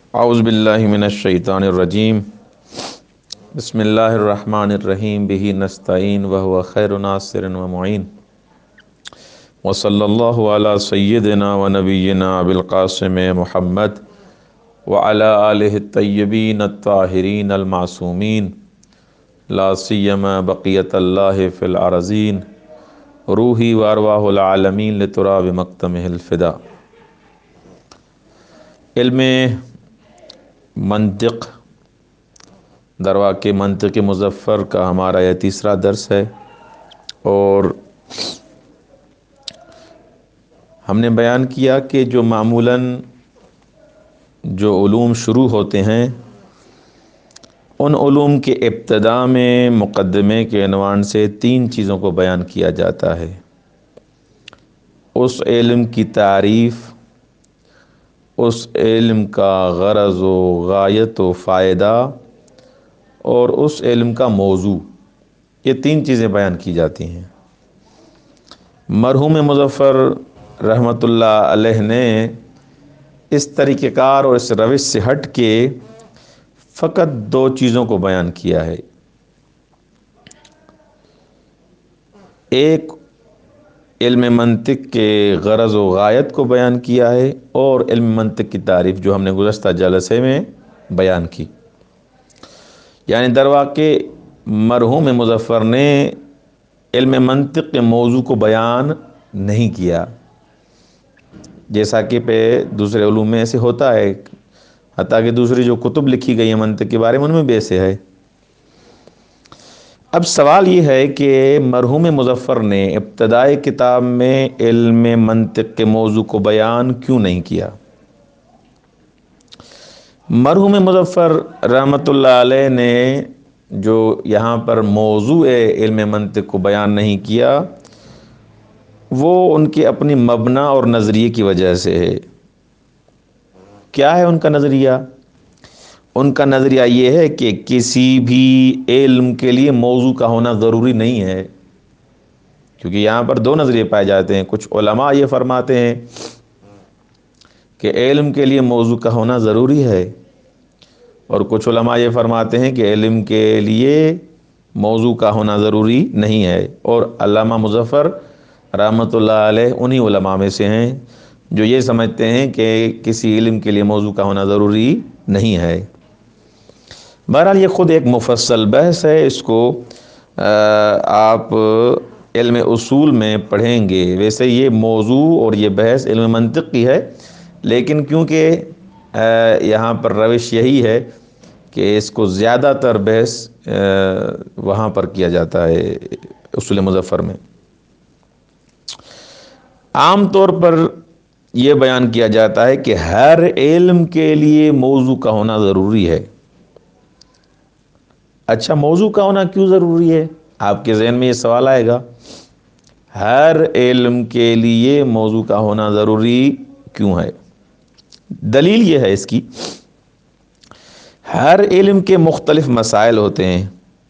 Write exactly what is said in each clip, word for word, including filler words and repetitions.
اعوذ باللہ من الشیطان الرجیم بسم اللہ الرحمن الرحیم بہ نستعین وہو خیر ناصر و معین وصلی اللہ علی سیدنا و نبینا بالقاسم محمد وعلی آلہ الطیبین الطاہرین المعصومین لا سیما بقیت اللہ فی الارضین روحی و ارواح العالمین لتراب مقتمہ الفدا۔ علم منطق درواقع منطق مظفر کا ہمارا یہ تیسرا درس ہے، اور ہم نے بیان کیا کہ جو معمولاً جو علوم شروع ہوتے ہیں ان علوم کے ابتداء میں مقدمے کے عنوان سے تین چیزوں کو بیان کیا جاتا ہے: اس علم کی تعریف، اس علم کا غرض و غایت و فائدہ، اور اس علم کا موضوع۔ یہ تین چیزیں بیان کی جاتی ہیں۔ مرحوم مظفر رحمۃ اللہ علیہ نے اس طریقہ کار اور اس روش سے ہٹ کے فقط دو چیزوں کو بیان کیا ہے۔ ایک علم منطق کے غرض و غایت کو بیان کیا ہے، اور علم منطق کی تعریف جو ہم نے گزشتہ جلسے میں بیان کی۔ یعنی درواقع مرحوم مظفر نے علم منطق کے موضوع کو بیان نہیں کیا، جیسا کہ پہ دوسرے علوم میں ایسے ہوتا ہے، حتیٰ کہ دوسری جو کتب لکھی گئی ہیں منطق کے بارے میں ان میں بھی ایسے ہے۔ اب سوال یہ ہے کہ مرحوم مظفر نے ابتدائی کتاب میں علم منطق کے موضوع کو بیان کیوں نہیں کیا؟ مرحوم مظفر رحمۃ اللہ علیہ نے جو یہاں پر موضوع علم منطق کو بیان نہیں کیا، وہ ان کے اپنی مبنا اور نظریے کی وجہ سے ہے۔ کیا ہے ان کا نظریہ؟ ان کا نظریہ یہ ہے کہ کسی بھی علم کے لیے موضوع کا ہونا ضروری نہیں ہے، کیونکہ یہاں پر دو نظریے پائے جاتے ہیں۔ کچھ علماء یہ فرماتے ہیں کہ علم کے لیے موضوع کا ہونا ضروری ہے، اور کچھ علماء یہ فرماتے ہیں کہ علم کے لیے موضوع کا ہونا ضروری نہیں ہے۔ اور علامہ مظفر رحمۃ اللہ علیہ انہی علماء میں سے ہیں جو یہ سمجھتے ہیں کہ کسی علم کے لیے موضوع کا ہونا ضروری نہیں ہے۔ بہرحال یہ خود ایک مفصل بحث ہے، اس کو آپ علم اصول میں پڑھیں گے۔ ویسے یہ موضوع اور یہ بحث علم منطق کی ہے، لیکن کیونکہ یہاں پر روش یہی ہے کہ اس کو زیادہ تر بحث وہاں پر کیا جاتا ہے اصول مظفر میں۔ عام طور پر یہ بیان کیا جاتا ہے کہ ہر علم کے لیے موضوع کا ہونا ضروری ہے۔ اچھا، موضوع کا ہونا کیوں ضروری ہے؟ آپ کے ذہن میں یہ سوال آئے گا، ہر علم کے لیے موضوع کا ہونا ضروری کیوں ہے؟ دلیل یہ ہے اس کی، ہر علم کے مختلف مسائل ہوتے ہیں،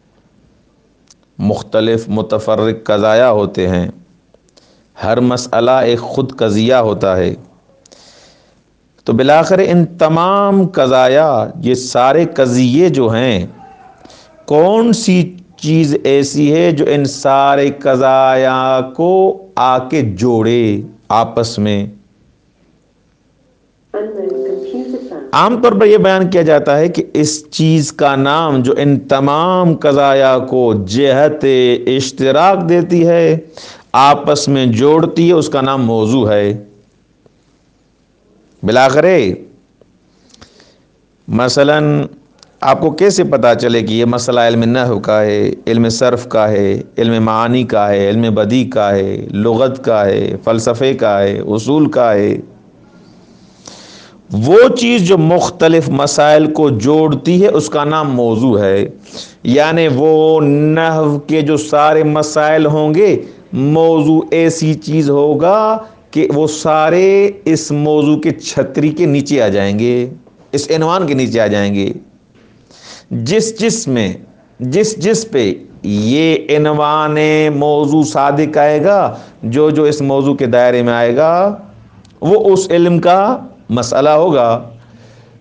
مختلف متفرق قضایا ہوتے ہیں، ہر مسئلہ ایک خود قضیہ ہوتا ہے۔ تو بالآخر ان تمام قضایا، یہ سارے قضیے جو ہیں، کون سی چیز ایسی ہے جو ان سارے قضایا کو آ کے جوڑے آپس میں؟ عام طور پر یہ بیان کیا جاتا ہے کہ اس چیز کا نام جو ان تمام قضایا کو جہت اشتراک دیتی ہے، آپس میں جوڑتی ہے، اس کا نام موضوع ہے۔ بالآخر مثلاً آپ کو کیسے پتہ چلے کہ یہ مسئلہ علم نحو کا ہے، علم صرف کا ہے، علم معانی کا ہے، علم بدیع کا ہے، لغت کا ہے، فلسفے کا ہے، اصول کا ہے؟ وہ چیز جو مختلف مسائل کو جوڑتی ہے اس کا نام موضوع ہے۔ یعنی وہ نحو کے جو سارے مسائل ہوں گے، موضوع ایسی چیز ہوگا کہ وہ سارے اس موضوع کے چھتری کے نیچے آ جائیں گے، اس عنوان کے نیچے آ جائیں گے۔ جس جس میں جس جس پہ یہ عنوان موضوع صادق آئے گا، جو جو اس موضوع کے دائرے میں آئے گا، وہ اس علم کا مسئلہ ہوگا۔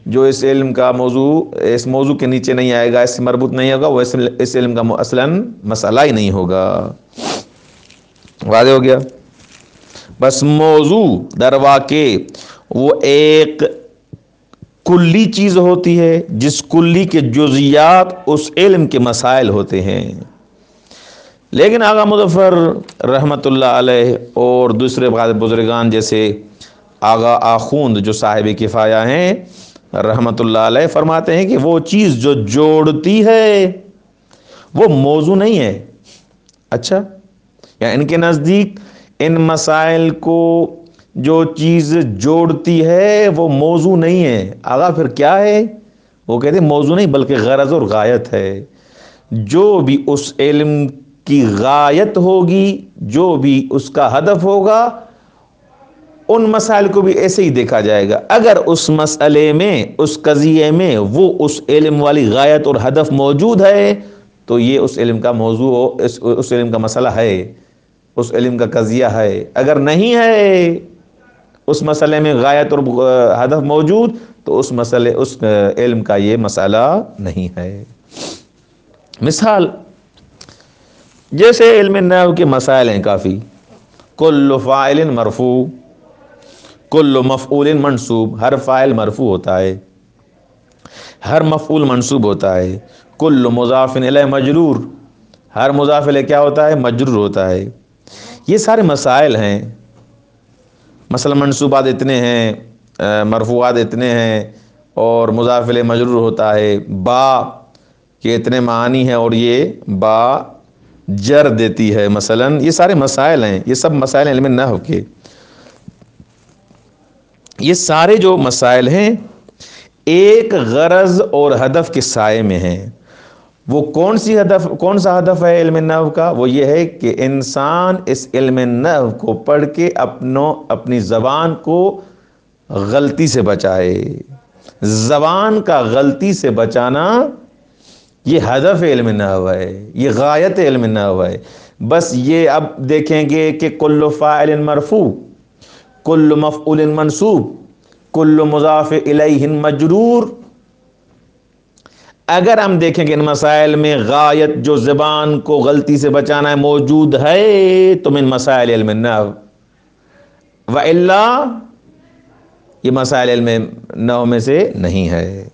جو اس علم کا موضوع اس موضوع کے نیچے نہیں آئے گا، اس سے مربوط نہیں ہوگا، وہ اس علم کا اصلاً مسئلہ ہی نہیں ہوگا۔ واضح ہو گیا؟ بس موضوع در واقع وہ ایک کلی چیز ہوتی ہے جس کلی کے جزیات اس علم کے مسائل ہوتے ہیں۔ لیکن آغا مظفر رحمۃ اللہ علیہ اور دوسرے بزرگان جیسے آغا آخوند جو صاحب کفایہ ہیں رحمۃ اللہ علیہ، فرماتے ہیں کہ وہ چیز جو جوڑتی ہے وہ موضوع نہیں ہے۔ اچھا، یا ان کے نزدیک ان مسائل کو جو چیز جوڑتی ہے وہ موضوع نہیں ہے۔ آغا پھر کیا ہے؟ وہ کہتے ہیں موضوع نہیں بلکہ غرض اور غایت ہے۔ جو بھی اس علم کی غایت ہوگی، جو بھی اس کا ہدف ہوگا، ان مسائل کو بھی ایسے ہی دیکھا جائے گا۔ اگر اس مسئلے میں، اس قضیے میں وہ اس علم والی غایت اور ہدف موجود ہے تو یہ اس علم کا موضوع ہو، اس, اس علم کا مسئلہ ہے، اس علم کا قضیہ ہے۔ اگر نہیں ہے اس مسئلے میں غایت اور ہدف موجود تو اس مسئلے اس علم کا یہ مسئلہ نہیں ہے۔ مثال جیسے علم نحو کے مسائل ہیں کافی، کل فاعل مرفوع، کل مفعول منصوب، ہر فاعل مرفوع ہوتا ہے، ہر مفعول منصوب ہوتا ہے، کل مضاف الیہ مجرور، ہر مضاف الیہ کیا ہوتا ہے؟ مجرور ہوتا ہے۔ یہ سارے مسائل ہیں۔ مثلا منصوبات اتنے ہیں، مرفوعات اتنے ہیں، اور مضاف الیہ مجرور ہوتا ہے، با کے اتنے معانی ہیں اور یہ با جر دیتی ہے۔ مثلا یہ سارے مسائل ہیں، یہ سب مسائل علم نحو کے۔ یہ سارے جو مسائل ہیں ایک غرض اور ہدف کے سائے میں ہیں۔ وہ کون سی ہدف کون سا ہدف ہے علم نحو کا؟ وہ یہ ہے کہ انسان اس علم نحو کو پڑھ کے اپنوں اپنی زبان کو غلطی سے بچائے۔ زبان کا غلطی سے بچانا یہ ہدف علم نحو ہے، یہ غایت علم نحو ہے۔ بس یہ اب دیکھیں گے کہ کل فاعل مرفوع، کل مفعول منصوب، کل مضاف الیہ مجرور، اگر ہم دیکھیں کہ ان مسائل میں غایت جو زبان کو غلطی سے بچانا ہے موجود ہے تو من مسائل علم نحو، والا یہ مسائل علم نحو میں سے نہیں ہے۔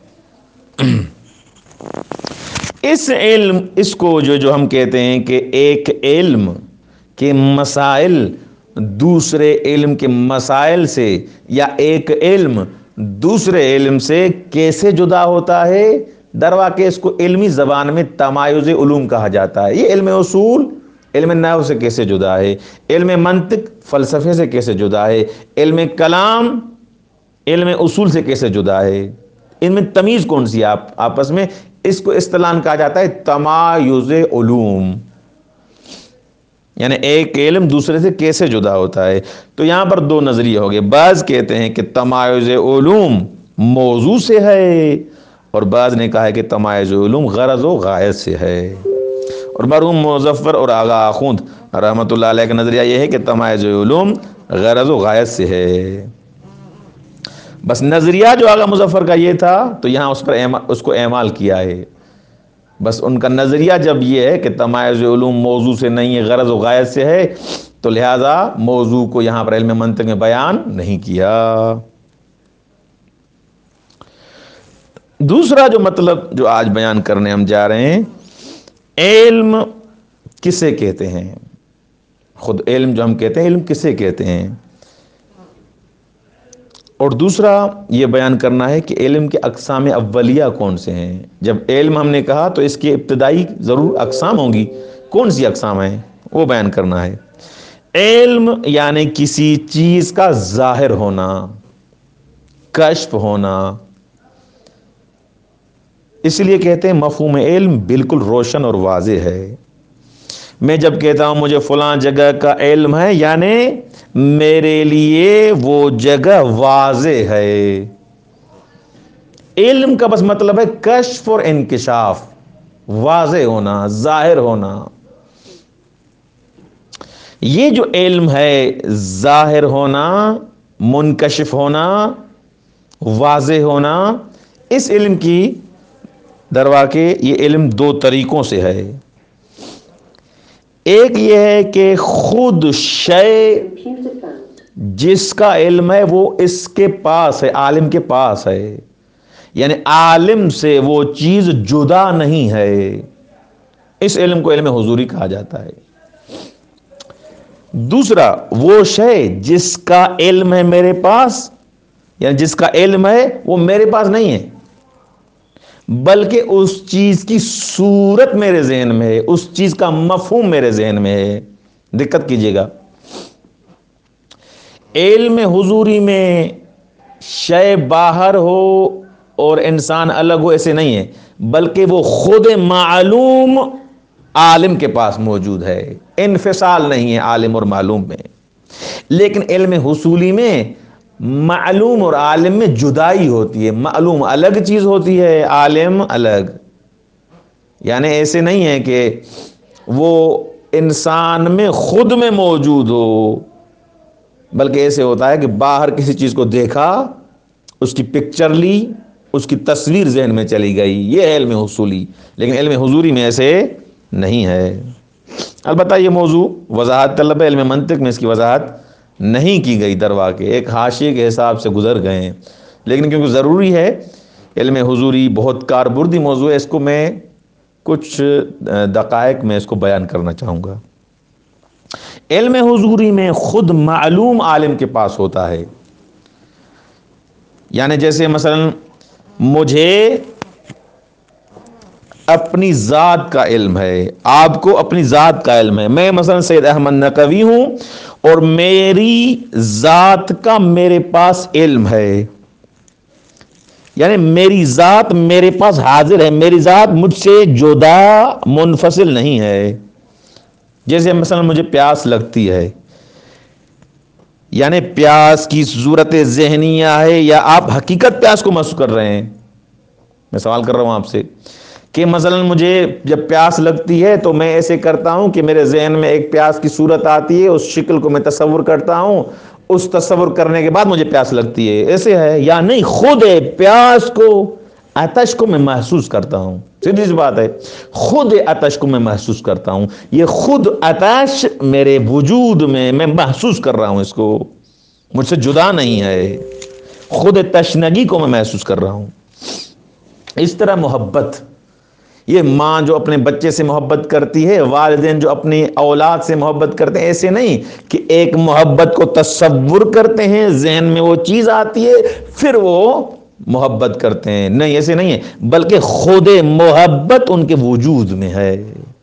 اس علم اس کو جو جو ہم کہتے ہیں کہ ایک علم کے مسائل دوسرے علم کے مسائل سے، یا ایک علم دوسرے علم سے کیسے جدا ہوتا ہے، در واقع اس کو علمی زبان میں تمایز علوم کہا جاتا ہے۔ یہ علم اصول علم نحو سے کیسے جدا ہے، علم منطق فلسفے سے کیسے جدا ہے، علم کلام علم اصول سے کیسے جدا ہے، ان میں تمیز کون سی ہے آپ آپس میں؟ اس کو اصطلاحاً کہا جاتا ہے تمایز علوم، یعنی ایک علم دوسرے سے کیسے جدا ہوتا ہے۔ تو یہاں پر دو نظریے ہو گئے، بعض کہتے ہیں کہ تمایز علوم موضوع سے ہے، اور بعض نے کہا ہے کہ تمایز علوم غرض و غایت سے ہے۔ اور مرحوم مظفر اور آغا آخوند رحمۃ اللہ علیہ کا نظریہ یہ ہے کہ تمایز علوم غرض و غایت سے ہے۔ بس نظریہ جو آغا مظفر کا یہ تھا تو یہاں اس پر اس کو اعمال کیا ہے۔ بس ان کا نظریہ جب یہ ہے کہ تمایز علوم موضوع سے نہیں ہے، غرض و غایت سے ہے، تو لہذا موضوع کو یہاں پر علم منطق میں بیان نہیں کیا۔ دوسرا جو مطلب جو آج بیان کرنے ہم جا رہے ہیں، علم کسے کہتے ہیں؟ خود علم جو ہم کہتے ہیں، علم کسے کہتے ہیں؟ اور دوسرا یہ بیان کرنا ہے کہ علم کے اقسام اولیہ کون سے ہیں۔ جب علم ہم نے کہا تو اس کی ابتدائی ضرور اقسام ہوں گی، کون سی اقسام ہیں وہ بیان کرنا ہے۔ علم یعنی کسی چیز کا ظاہر ہونا، کشف ہونا، اس لیے کہتے ہیں مفہوم علم بالکل روشن اور واضح ہے۔ میں جب کہتا ہوں مجھے فلاں جگہ کا علم ہے، یعنی میرے لیے وہ جگہ واضح ہے۔ علم کا بس مطلب ہے کشف اور انکشاف، واضح ہونا، ظاہر ہونا۔ یہ جو علم ہے، ظاہر ہونا، منکشف ہونا، واضح ہونا، اس علم کی درواقع یہ علم دو طریقوں سے ہے. ایک یہ ہے کہ خود شے جس کا علم ہے وہ اس کے پاس ہے، عالم کے پاس ہے، یعنی عالم سے وہ چیز جدا نہیں ہے. اس علم کو علم حضوری کہا جاتا ہے. دوسرا وہ شے جس کا علم ہے میرے پاس، یعنی جس کا علم ہے وہ میرے پاس نہیں ہے بلکہ اس چیز کی صورت میرے ذہن میں ہے، اس چیز کا مفہوم میرے ذہن میں ہے. دقت کیجئے گا، علم حضوری میں شے باہر ہو اور انسان الگ ہو ایسے نہیں ہے، بلکہ وہ خود معلوم عالم کے پاس موجود ہے. انفصال نہیں ہے عالم اور معلوم میں. لیکن علم حصولی میں معلوم اور عالم میں جدائی ہوتی ہے. معلوم الگ چیز ہوتی ہے، عالم الگ. یعنی ایسے نہیں ہے کہ وہ انسان میں خود میں موجود ہو، بلکہ ایسے ہوتا ہے کہ باہر کسی چیز کو دیکھا، اس کی پکچر لی، اس کی تصویر ذہن میں چلی گئی. یہ ہے علم حصولی. لیکن علم حضوری میں ایسے نہیں ہے. البتہ یہ موضوع وضاحت طلب ہے، علم منطق میں اس کی وضاحت نہیں کی گئی. درواقع ایک حاشیے کے حساب سے گزر گئے ہیں، لیکن کیونکہ ضروری ہے، علم حضوری بہت کاربردی موضوع ہے، اس کو میں کچھ دقائق میں اس کو بیان کرنا چاہوں گا. علم حضوری میں خود معلوم عالم کے پاس ہوتا ہے. یعنی جیسے مثلا مجھے اپنی ذات کا علم ہے، آپ کو اپنی ذات کا علم ہے. میں مثلا سید احمد نقوی ہوں اور میری ذات کا میرے پاس علم ہے، یعنی میری ذات میرے پاس حاضر ہے، میری ذات مجھ سے جدا منفصل نہیں ہے. جیسے مثلا مجھے پیاس لگتی ہے، یعنی پیاس کی صورت ذہنیہ ہے یا آپ حقیقت پیاس کو محسوس کر رہے ہیں؟ میں سوال کر رہا ہوں آپ سے کہ مثلا مجھے جب پیاس لگتی ہے تو میں ایسے کرتا ہوں کہ میرے ذہن میں ایک پیاس کی صورت آتی ہے، اس شکل کو میں تصور کرتا ہوں، اس تصور کرنے کے بعد مجھے پیاس لگتی ہے. ایسے ہے یا نہیں؟ خود ہے پیاس کو، آتش کو میں محسوس کرتا ہوں. سیدھی سی بات ہے، خود آتش کو میں محسوس کرتا ہوں. یہ خود آتش میرے وجود میں میں محسوس کر رہا ہوں، اس کو مجھ سے جدا نہیں ہے. خود تشنگی کو میں محسوس کر رہا ہوں. اس طرح محبت، یہ ماں جو اپنے بچے سے محبت کرتی ہے، والدین جو اپنی اولاد سے محبت کرتے ہیں، ایسے نہیں کہ ایک محبت کو تصور کرتے ہیں، ذہن میں وہ چیز آتی ہے پھر وہ محبت کرتے ہیں. نہیں، ایسے نہیں ہے، بلکہ خود محبت ان کے وجود میں ہے.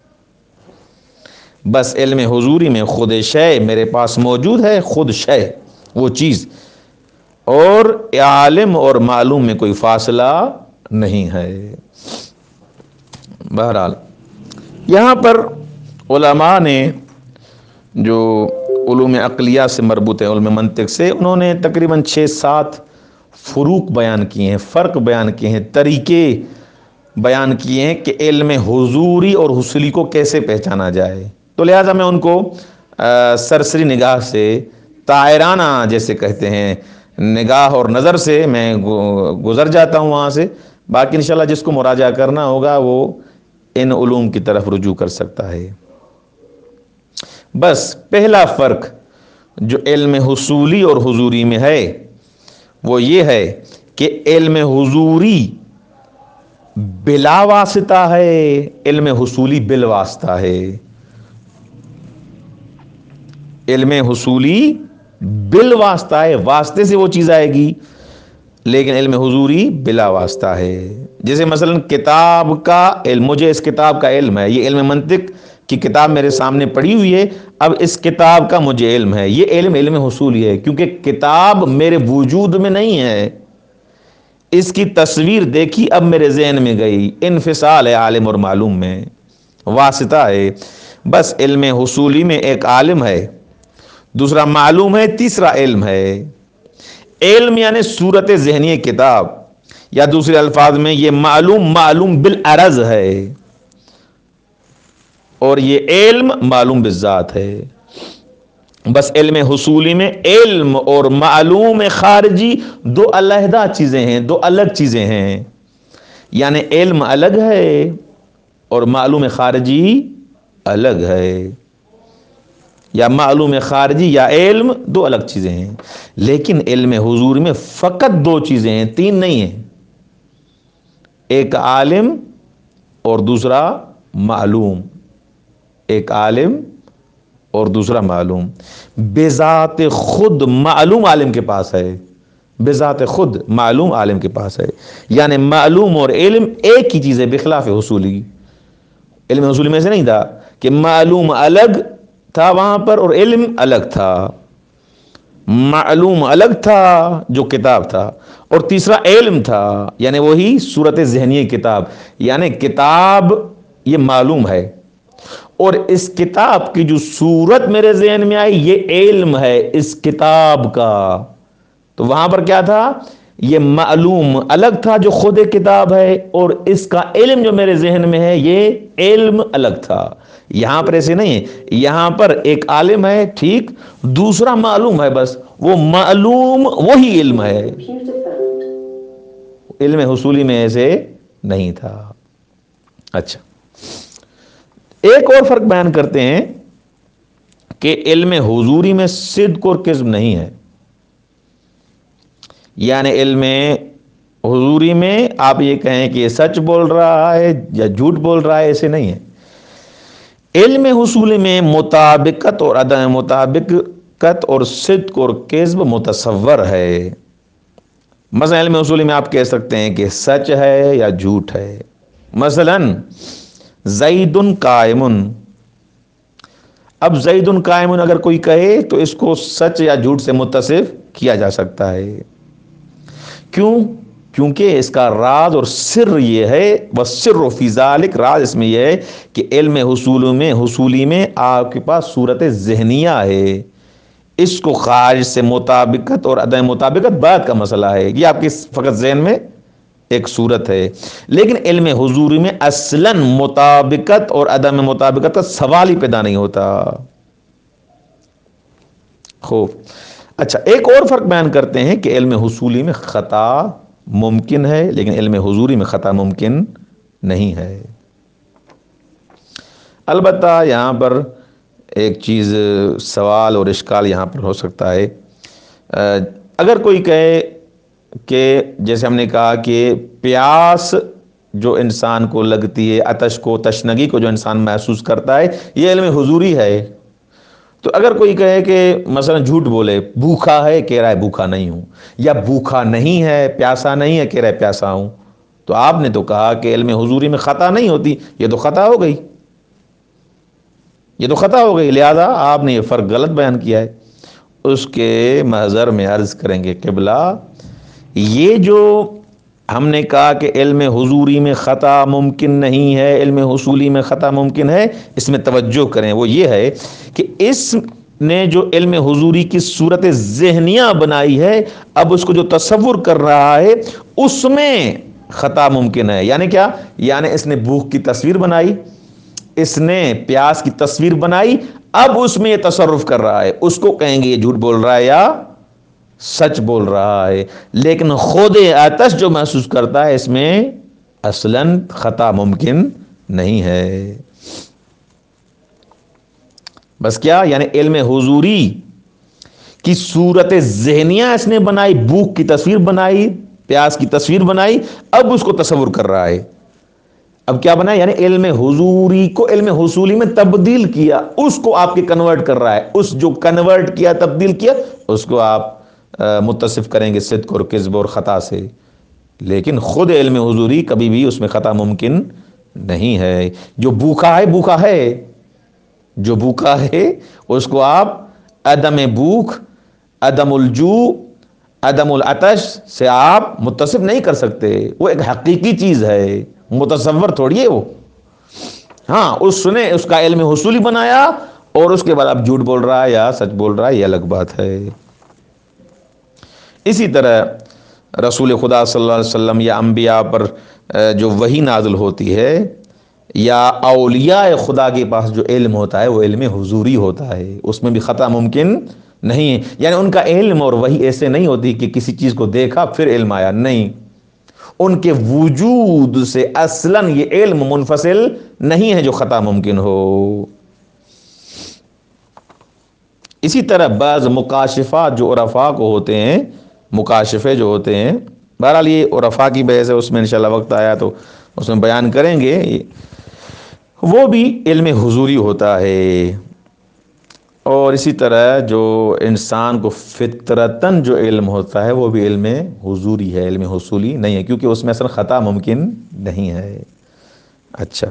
بس علم حضوری میں خود شے میرے پاس موجود ہے، خود شے وہ چیز، اور عالم اور معلوم میں کوئی فاصلہ نہیں ہے. بہرحال یہاں پر علماء نے جو علوم عقلیہ سے مربوط ہے، علم منطق سے، انہوں نے تقریباً چھ سات فروق بیان کیے ہیں، فرق بیان کیے ہیں، طریقے بیان کیے ہیں کہ علم حضوری اور حصولی کو کیسے پہچانا جائے. تو لہٰذا میں ان کو سرسری نگاہ سے، طائرانہ جیسے کہتے ہیں نگاہ اور نظر سے میں گزر جاتا ہوں وہاں سے. باقی انشاءاللہ جس کو مراجعہ کرنا ہوگا وہ ان علوم کی طرف رجوع کر سکتا ہے. بس پہلا فرق جو علم حصولی اور حضوری میں ہے وہ یہ ہے کہ علم حضوری بلا واسطہ ہے، علم حصولی بالواسطہ ہے. علم حصولی بالواسطہ ہے، واسطے سے وہ چیز آئے گی، لیکن علم حضوری بلا واسطہ ہے. جیسے مثلا کتاب کا علم، مجھے اس کتاب کا علم ہے، یہ علم منطق کی کتاب میرے سامنے پڑی ہوئی ہے، اب اس کتاب کا مجھے علم ہے. یہ علم علم حصولی ہے، کیونکہ کتاب میرے وجود میں نہیں ہے، اس کی تصویر دیکھی اب میرے ذہن میں گئی. انفصال ہے عالم اور معلوم میں، واسطہ ہے. بس علم حصولی میں ایک عالم ہے، دوسرا معلوم ہے، تیسرا علم ہے. علم یعنی صورت ذہنی کتاب، یا دوسرے الفاظ میں یہ معلوم معلوم بالعرض ہے، اور یہ علم معلوم بالذات ہے. بس علم حصولی میں علم اور معلوم خارجی دو علیحدہ چیزیں ہیں، دو الگ چیزیں ہیں. یعنی علم الگ ہے اور معلوم خارجی الگ ہے، یا معلوم خارجی یا علم دو الگ چیزیں ہیں، لیکن علم حضور میں فقط دو چیزیں ہیں، تین نہیں ہیں، ایک عالم اور دوسرا معلوم، ایک عالم اور دوسرا معلوم۔ بذات خود معلوم عالم کے پاس ہے، بذات خود معلوم عالم کے پاس ہے، یعنی معلوم اور علم ایک ہی چیز ہے، بخلاف حصولی۔ علم حصولی میں سے نہیں تھا کہ معلوم الگ تھا وہاں پر اور علم الگ تھا، معلوم الگ تھا جو کتاب تھا، اور تیسرا علم تھا، یعنی وہی صورت ذہنی کتاب، یعنی کتاب یہ معلوم ہے اور اس کتاب کی جو صورت میرے ذہن میں آئی یہ علم ہے اس کتاب کا۔ تو وہاں پر کیا تھا؟ یہ معلوم الگ تھا جو خود کتاب ہے، اور اس کا علم جو میرے ذہن میں ہے یہ علم الگ تھا۔ یہاں پر ایسے نہیں ہے، یہاں پر ایک عالم ہے ٹھیک، دوسرا معلوم ہے، بس وہ معلوم وہی علم ہے، علم حصولی میں ایسے نہیں تھا۔ اچھا، ایک اور فرق بیان کرتے ہیں کہ علم حضوری میں صدق اور کذب نہیں ہے، یعنی علم حضوری میں آپ یہ کہیں کہ یہ سچ بول رہا ہے یا جھوٹ بول رہا ہے، ایسے نہیں ہے۔ علم حصولی میں مطابقت اور عدم مطابقت اور صدق اور کذب متصور ہے۔ مثلا علم حصولی میں آپ کہہ سکتے ہیں کہ سچ ہے یا جھوٹ ہے، مثلا زید قائم، اب زید قائم اگر کوئی کہے تو اس کو سچ یا جھوٹ سے متصف کیا جا سکتا ہے، کیوں؟ کیونکہ اس کا راز اور سر یہ ہے، والسر فی ذالک، راز اس میں یہ ہے کہ علم حصول میں حصولی میں آپ کے پاس صورت ذہنیہ ہے، اس کو خارج سے مطابقت اور عدم مطابقت بعد کا مسئلہ ہے، یہ آپ کی فقط ذہن میں ایک صورت ہے، لیکن علم حضوری میں اصلاً مطابقت اور عدم مطابقت کا سوال ہی پیدا نہیں ہوتا۔ خوب، اچھا، ایک اور فرق بیان کرتے ہیں کہ علم حصولی میں خطا ممکن ہے لیکن علم حضوری میں خطا ممکن نہیں ہے۔ البتہ یہاں پر ایک چیز سوال اور اشکال یہاں پر ہو سکتا ہے، اگر کوئی کہے کہ جیسے ہم نے کہا کہ پیاس جو انسان کو لگتی ہے، عطش کو، تشنگی کو جو انسان محسوس کرتا ہے، یہ علم حضوری ہے، تو اگر کوئی کہے کہ مثلا جھوٹ بولے، بھوکا ہے کہہ رہا ہے بھوکا نہیں ہوں، یا بھوکا نہیں ہے پیاسا نہیں ہے کہہ رہا ہے پیاسا ہوں، تو آپ نے تو کہا کہ علم حضوری میں خطا نہیں ہوتی، یہ تو خطا ہو گئی، یہ تو خطا ہو گئی، لہذا آپ نے یہ فرق غلط بیان کیا ہے۔ اس کے محضر میں عرض کریں گے قبلہ، یہ جو ہم نے کہا کہ علم حضوری میں خطا ممکن نہیں ہے، علم حصولی میں خطا ممکن ہے، اس میں توجہ کریں، وہ یہ ہے کہ اس نے جو علم حضوری کی صورت ذہنیہ بنائی ہے، اب اس کو جو تصور کر رہا ہے اس میں خطا ممکن ہے، یعنی کیا؟ یعنی اس نے بھوک کی تصویر بنائی، اس نے پیاس کی تصویر بنائی، اب اس میں یہ تصرف کر رہا ہے، اس کو کہیں گے یہ جھوٹ بول رہا ہے یا سچ بول رہا ہے، لیکن خود آتش جو محسوس کرتا ہے اس میں اصلاً خطا ممکن نہیں ہے۔ بس کیا؟ یعنی علم حضوری کی صورت ذہنیہ اس نے بنائی، بھوک کی تصویر بنائی، پیاس کی تصویر بنائی، اب اس کو تصور کر رہا ہے، اب کیا بنا؟ یعنی علم حضوری کو علم حصولی میں تبدیل کیا، اس کو آپ کے کنورٹ کر رہا ہے، اس جو کنورٹ کیا، تبدیل کیا، اس کو آپ متصف کریں گے صدق اور کذب اور خطا سے، لیکن خود علم حضوری کبھی بھی اس میں خطا ممکن نہیں ہے۔ جو بھوکا ہے بھوکا ہے، جو بھوکا ہے اس کو آپ عدم بھوک، عدم الجوع، عدم العطش سے آپ متصف نہیں کر سکتے، وہ ایک حقیقی چیز ہے، متصور تھوڑی ہے وہ۔ ہاں، اس نے اس کا علم حصولی بنایا اور اس کے بعد اب جھوٹ بول رہا ہے یا سچ بول رہا ہے، یہ الگ بات ہے۔ اسی طرح رسول خدا صلی اللہ علیہ وسلم یا انبیاء پر جو وحی نازل ہوتی ہے، یا اولیاء خدا کے پاس جو علم ہوتا ہے وہ علم حضوری ہوتا ہے، اس میں بھی خطا ممکن نہیں ہے، یعنی ان کا علم اور وحی ایسے نہیں ہوتی کہ کسی چیز کو دیکھا پھر علم آیا، نہیں، ان کے وجود سے اصلاً یہ علم منفصل نہیں ہے جو خطا ممکن ہو۔ اسی طرح بعض مکاشفات جو عرفاء کو ہوتے ہیں، مکاشفے جو ہوتے ہیں، بہرحال یہ عرفاء کی بحث ہے، اس میں انشاءاللہ وقت آیا تو اس میں بیان کریں گے، وہ بھی علم حضوری ہوتا ہے۔ اور اسی طرح جو انسان کو فطرتاً جو علم ہوتا ہے وہ بھی علم حضوری ہے، علم حصولی نہیں ہے، کیونکہ اس میں اصلا خطا ممکن نہیں ہے۔ اچھا،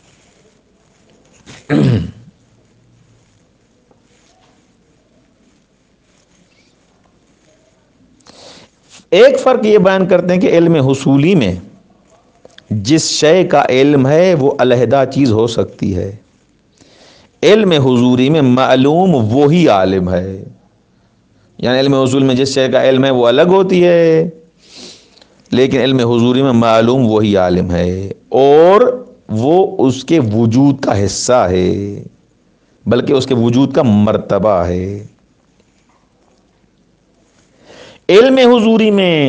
ایک فرق یہ بیان کرتے ہیں کہ علم حصولی میں جس شے کا علم ہے وہ علیحدہ چیز ہو سکتی ہے، علم حضوری میں معلوم وہی عالم ہے، یعنی علم حصول میں جس شے کا علم ہے وہ الگ ہوتی ہے، لیکن علم حضوری میں معلوم وہی عالم ہے اور وہ اس کے وجود کا حصہ ہے، بلکہ اس کے وجود کا مرتبہ ہے۔ علم حضوری میں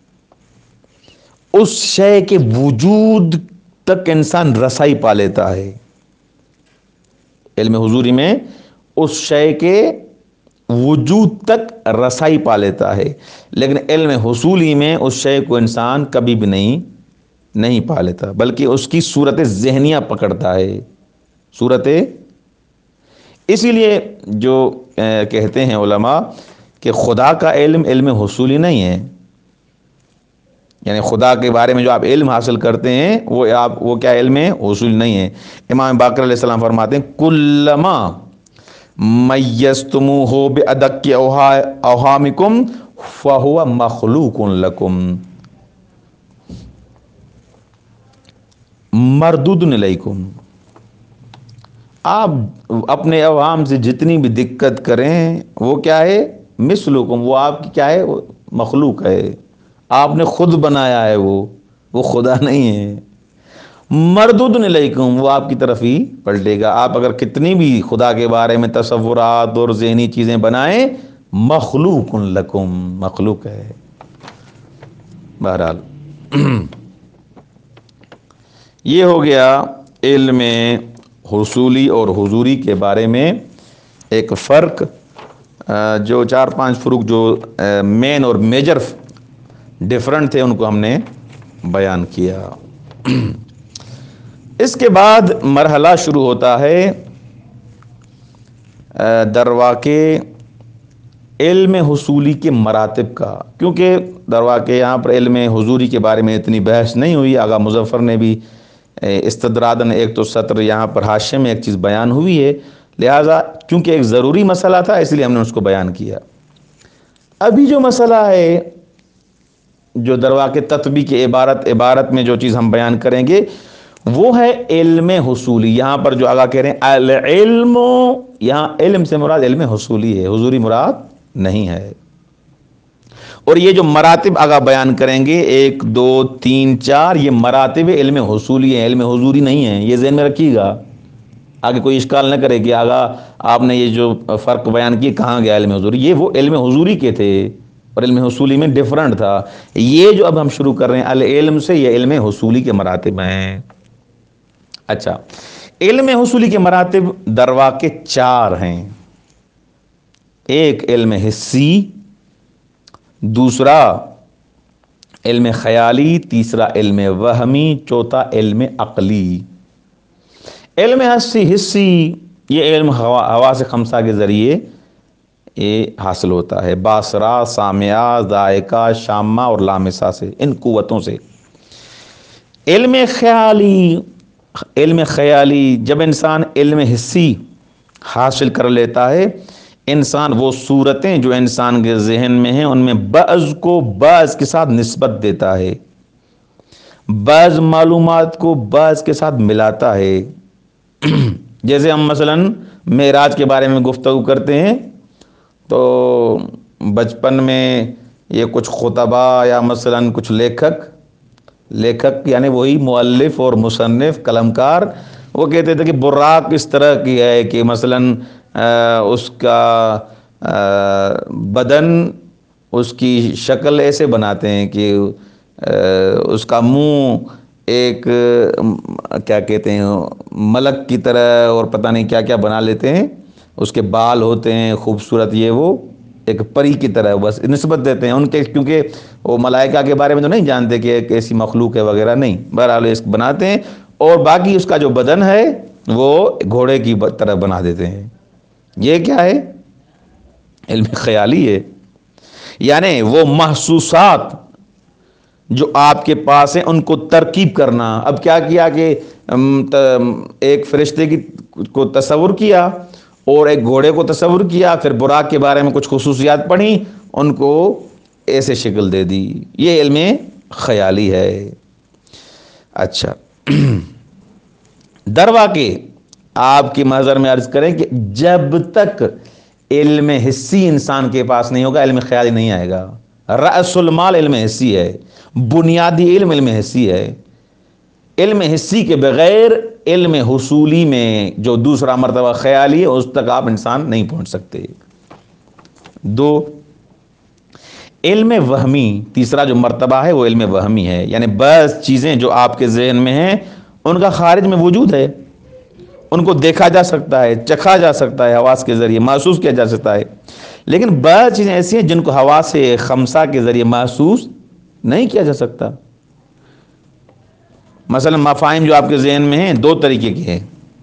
اس شے کے وجود تک انسان رسائی پا لیتا ہے، علم حضوری میں اس شے کے وجود تک رسائی پا لیتا ہے، لیکن علم حصولی میں اس شے کو انسان کبھی بھی نہیں نہیں پا لیتا، بلکہ اس کی صورت ذہنیہ پکڑتا ہے، صورت۔ اسی لیے جو کہتے ہیں علماء کہ خدا کا علم علم حصولی نہیں ہے، یعنی خدا کے بارے میں جو آپ علم حاصل کرتے ہیں وہ آپ وہ کیا علم حصولی نہیں ہے۔ امام باقر علیہ السلام فرماتے ہیں کلما میزتموہ بأدق اوہامکم فہو مخلوق لکم مردود علیکم، آپ اپنے اوہام سے جتنی بھی دقت کریں وہ کیا ہے، مثلکم، وہ آپ کی کیا ہے، وہ مخلوق ہے، آپ نے خود بنایا ہے، وہ وہ خدا نہیں ہے، مردود علیکم، وہ آپ کی طرف ہی پلٹے گا۔ آپ اگر کتنی بھی خدا کے بارے میں تصورات اور ذہنی چیزیں بنائیں، مخلوق لکم، مخلوق ہے۔ بہرحال یہ ہو گیا علم حصولی اور حضوری کے بارے میں ایک فرق، جو چار پانچ فروق جو مین اور میجر ڈفرنٹ تھے ان کو ہم نے بیان کیا۔ اس کے بعد مرحلہ شروع ہوتا ہے درواقع علم حصولی کے مراتب کا، کیونکہ درواقع یہاں پر علم حضوری کے بارے میں اتنی بحث نہیں ہوئی، آغا مظفر نے بھی استدرادن ایک تو سطر یہاں پر حاشیے میں ایک چیز بیان ہوئی ہے، لہٰذا چونکہ ایک ضروری مسئلہ تھا اس لیے ہم نے اس کو بیان کیا۔ ابھی جو مسئلہ ہے جو درواقع تطبیق عبارت عبارت میں جو چیز ہم بیان کریں گے وہ ہے علم حصولی۔ یہاں پر جو آگا کہہ رہے ہیں العلم، یہاں علم سے مراد علم حصولی ہے، حضوری مراد نہیں ہے۔ اور یہ جو مراتب آگا بیان کریں گے ایک دو تین چار، یہ مراتب علم حصولی ہے، علم حضوری نہیں ہے، یہ ذہن میں رکھیے گا، آگے کوئی اشکال نہ کرے کہ آگا آپ نے یہ جو فرق بیان کیے کہاں گیا علم حضوری، یہ وہ علم حضوری کے تھے اور علم حصولی میں ڈیفرنٹ تھا۔ یہ جو اب ہم شروع کر رہے ہیں العلم سے، یہ علم حصولی کے مراتب ہیں۔ اچھا، علم حصولی کے مراتب درواقع چار ہیں، ایک علم حسی، دوسرا علم خیالی، تیسرا علم وہمی، چوتھا علم عقلی۔ علم حسی حسی یہ علم حواس خمسہ کے ذریعے یہ حاصل ہوتا ہے، باصرہ، سامعہ، ذائقہ، شامہ اور لامسہ سے، ان قوتوں سے۔ علم خیالی علم خیالی جب انسان علم حسی حاصل کر لیتا ہے، انسان وہ صورتیں جو انسان کے ذہن میں ہیں ان میں بعض کو بعض کے ساتھ نسبت دیتا ہے، بعض معلومات کو بعض کے ساتھ ملاتا ہے۔ جیسے ہم مثلاً معراج کے بارے میں گفتگو کرتے ہیں تو بچپن میں یہ کچھ خطبہ یا مثلاً کچھ لیکھک لیکھک یعنی وہی مؤلف اور مصنف قلمکار، وہ کہتے تھے کہ براق اس طرح کی ہے کہ مثلاً اس کا بدن، اس کی شکل ایسے بناتے ہیں کہ اس کا منہ ایک کیا کہتے ہیں ملک کی طرح اور پتہ نہیں کیا کیا بنا لیتے ہیں، اس کے بال ہوتے ہیں خوبصورت، یہ وہ ایک پری کی طرح بس نسبت دیتے ہیں ان کے، کیونکہ وہ ملائکہ کے بارے میں تو نہیں جانتے کہ ایک ایسی مخلوق ہے وغیرہ، نہیں، بہرحال اس بناتے ہیں، اور باقی اس کا جو بدن ہے وہ گھوڑے کی طرح بنا دیتے ہیں۔ یہ کیا ہے؟ علم خیالی ہے، یعنی وہ محسوسات جو آپ کے پاس ہیں ان کو ترکیب کرنا۔ اب کیا کیا کہ ایک فرشتے کی کو تصور کیا اور ایک گھوڑے کو تصور کیا، پھر براق کے بارے میں کچھ خصوصیات پڑھی، ان کو ایسے شکل دے دی، یہ علم خیالی ہے۔ اچھا، در واقع آپ کی محضر میں عرض کریں کہ جب تک علم حسی انسان کے پاس نہیں ہوگا، علم خیالی نہیں آئے گا۔ رأس المال علم حسی ہے، بنیادی علم علم حسی ہے۔ علم حسی کے بغیر علم حصولی میں جو دوسرا مرتبہ خیالی ہے اس تک آپ انسان نہیں پہنچ سکتے۔ دو، علم وہمی، تیسرا جو مرتبہ ہے وہ علم وہمی ہے، یعنی بس چیزیں جو آپ کے ذہن میں ہیں ان کا خارج میں وجود ہے، ان کو دیکھا جا سکتا ہے، چکھا جا سکتا ہے، حواس کے ذریعے محسوس کیا جا سکتا ہے، لیکن بعض چیزیں ایسی ہیں جن کو حواس خمسہ کے ذریعے محسوس نہیں کیا جا سکتا۔ مثلا مفاہیم جو آپ کے ذہن میں ہیں دو طریقے کے ہیں،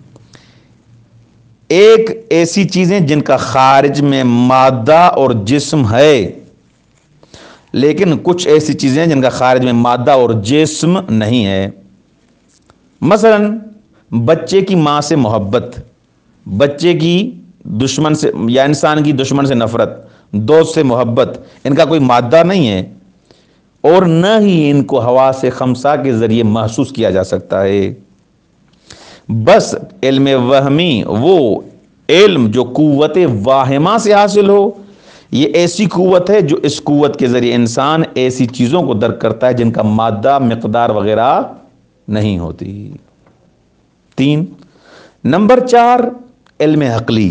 ایک ایسی چیزیں جن کا خارج میں مادہ اور جسم ہے، لیکن کچھ ایسی چیزیں جن کا خارج میں مادہ اور جسم نہیں ہے۔ مثلا بچے کی ماں سے محبت، بچے کی دشمن سے یا انسان کی دشمن سے نفرت، دوست سے محبت، ان کا کوئی مادہ نہیں ہے اور نہ ہی ان کو حواس خمسہ کے ذریعے محسوس کیا جا سکتا ہے۔ بس علم وہمی وہ علم جو قوت واہمہ سے حاصل ہو، یہ ایسی قوت ہے جو اس قوت کے ذریعے انسان ایسی چیزوں کو درک کرتا ہے جن کا مادہ مقدار وغیرہ نہیں ہوتی۔ تین، نمبر چار، علم عقلی،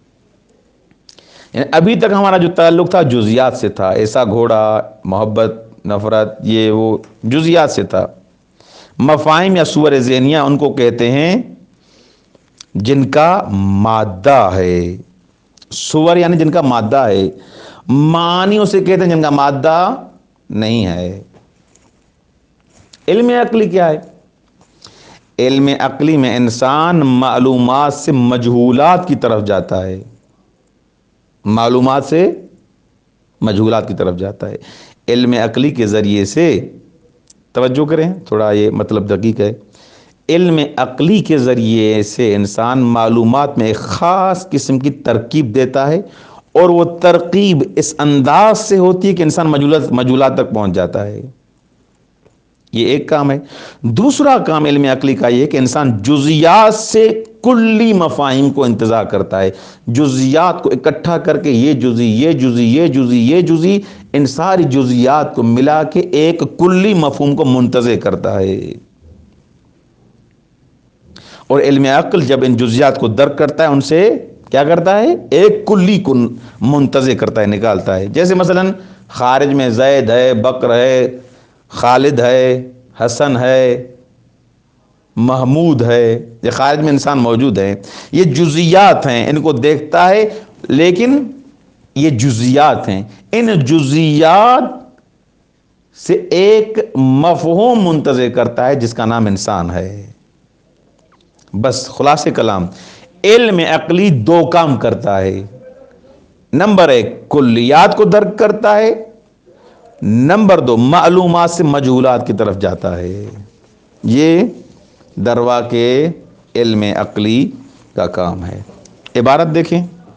یعنی ابھی تک ہمارا جو تعلق تھا جزیات سے تھا، ایسا گھوڑا، محبت، نفرت، یہ وہ جزیات سے تھا۔ مفاہیم یا صور ذہنیہ ان کو کہتے ہیں جن کا مادہ ہے، صور یعنی جن کا مادہ ہے، معانی اسے کہتے ہیں جن کا مادہ نہیں ہے۔ علم عقلی کیا ہے؟ علم عقلی میں انسان معلومات سے مجہولات کی طرف جاتا ہے، معلومات سے مجہولات کی طرف جاتا ہے۔ علم عقلی کے ذریعے سے، توجہ کریں تھوڑا یہ مطلب دقیق ہے، علم عقلی کے ذریعے سے انسان معلومات میں ایک خاص قسم کی ترکیب دیتا ہے، اور وہ ترکیب اس انداز سے ہوتی ہے کہ انسان مجہولات مجہولات تک پہنچ جاتا ہے۔ یہ ایک کام ہے۔ دوسرا کام علم عقلی کا یہ کہ انسان جزیات سے کلی مفاہیم کو انتزاع کرتا ہے، جزیات کو اکٹھا کر کے یہ جزی یہ جزی یہ جزی یہ جزی ان ساری جزیات کو ملا کے ایک کلی مفہوم کو منتزع کرتا ہے۔ اور علم عقل جب ان جزیات کو درک کرتا ہے ان سے کیا کرتا ہے؟ ایک کلی کو منتزع کرتا ہے، نکالتا ہے۔ جیسے مثلا خارج میں زید ہے، بکر ہے، خالد ہے، حسن ہے، محمود ہے، یہ خارج میں انسان موجود ہے، یہ جزیات ہیں، ان کو دیکھتا ہے، لیکن یہ جزیات ہیں، ان جزیات سے ایک مفہوم منتزع کرتا ہے جس کا نام انسان ہے۔ بس خلاصے کلام، علم عقلی دو کام کرتا ہے، نمبر ایک کلیات کو درک کرتا ہے، نمبر دو معلومات سے مجہولات کی طرف جاتا ہے۔ یہ دروا کے علم عقلی کا کام ہے۔ عبارت دیکھیں،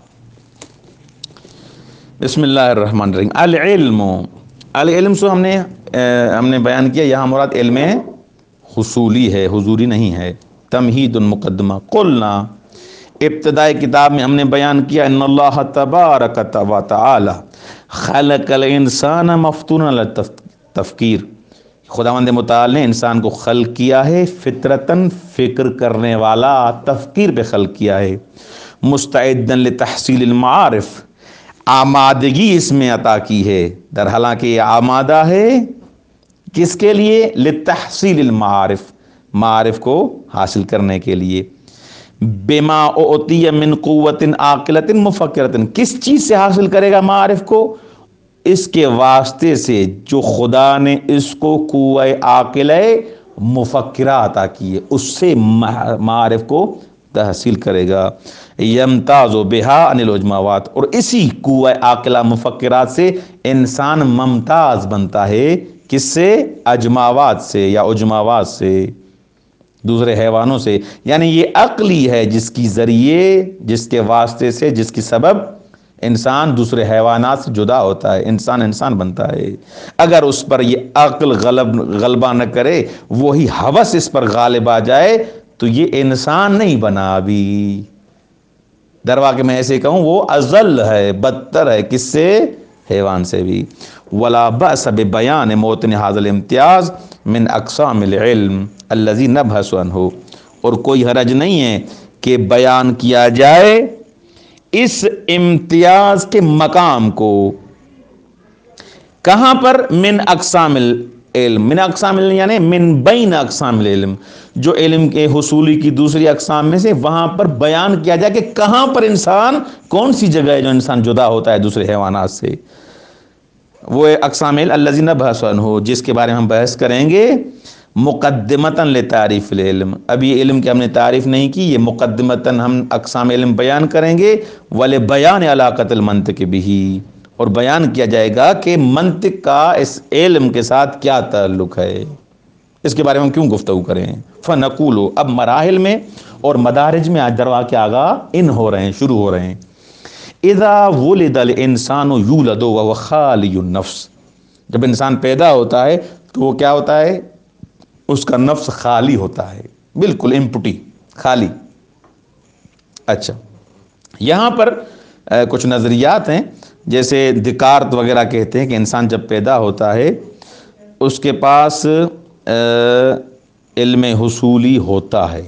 بسم اللہ الرحمن الرحیم۔ العلم، العلم سو ہم نے ہم نے بیان کیا، یہاں مراد علم حصولی ہے، حضوری نہیں ہے۔ تمہید مقدمہ، قلنا، ابتدائی کتاب میں ہم نے بیان کیا، ان اللہ تبارک و تعالی خلق الانسان مفتونا للتفکیر، خداوند متعال نے انسان کو خلق کیا ہے فطرتاً فکر کرنے والا، تفکیر پہ خلق کیا ہے، مستعداً لتحصیل المعارف، آمادگی اس میں عطا کی ہے، در حالانکہ یہ آمادہ ہے کس کے لیے؟ لتحصیل المعارف، معارف کو حاصل کرنے کے لیے۔ بما اعطی من قوت عاقلۃ مفکرۃ، کس چیز سے حاصل کرے گا معارف کو؟ اس کے واسطے سے جو خدا نے اس کو قوہ عاقلہ مفکرہ عطا کی ہے، اس سے معارف کو تحصیل کرے گا۔ یمتاز بہا عن العجماوات، اور اسی قوہ عاقلہ مفکرات سے انسان ممتاز بنتا ہے، کس سے؟ اجماوات سے یا عجماوات سے، دوسرے حیوانوں سے۔ یعنی یہ عقلی ہے جس کی ذریعے، جس کے واسطے سے، جس کی سبب انسان دوسرے حیوانات سے جدا ہوتا ہے، انسان انسان بنتا ہے۔ اگر اس پر یہ عقل غلب غلبہ نہ کرے، وہی ہوس اس پر غالب آ جائے، تو یہ انسان نہیں بنا ابھی۔ دروا کہ میں ایسے کہوں، وہ اضل ہے، بدتر ہے، کس سے؟ حیوان سے بھی۔ ولا بأس ببیان موطن ھذا الامتیاز من اقسام العلم الذی نبحث عنہ، اور کوئی حرج نہیں ہے کہ بیان کیا جائے اس امتیاز کے مقام کو۔ کہاں پر؟ من اقسام العلم، من اقسام العلم یعنی من بین اقسام العلم، جو علم کے حصولی کی دوسری اقسام میں سے، وہاں پر بیان کیا جائے کہ کہاں پر انسان، کون سی جگہ ہے جو انسان جدا ہوتا ہے دوسرے حیوانات سے۔ وہ اقسام الذی نبحث عنہ، جس کے بارے میں ہم بحث کریں گے مقدمتاً لتعریف العلم۔ اب یہ علم کی ہم نے تعریف نہیں کی، یہ مقدمتاً ہم اقسام علم بیان کریں گے۔ ولبیان علاقۃ المنطق بہ، اور بیان کیا جائے گا کہ منطق کا اس علم کے ساتھ کیا تعلق ہے، اس کے بارے میں ہم کیوں گفتگو کریں۔ فنقول، اب مراحل میں اور مدارج میں آج دروا کے آگاہ ان ہو رہے ہیں، شروع ہو رہے ہیں۔ اذا ولد الانسان یولد وهو خالی النفس، جب انسان پیدا ہوتا ہے تو وہ کیا ہوتا ہے؟ اس کا نفس خالی ہوتا ہے، بالکل امپٹی، خالی۔ اچھا، یہاں پر کچھ نظریات ہیں، جیسے دکارت وغیرہ کہتے ہیں کہ انسان جب پیدا ہوتا ہے اس کے پاس علم حصولی ہوتا ہے۔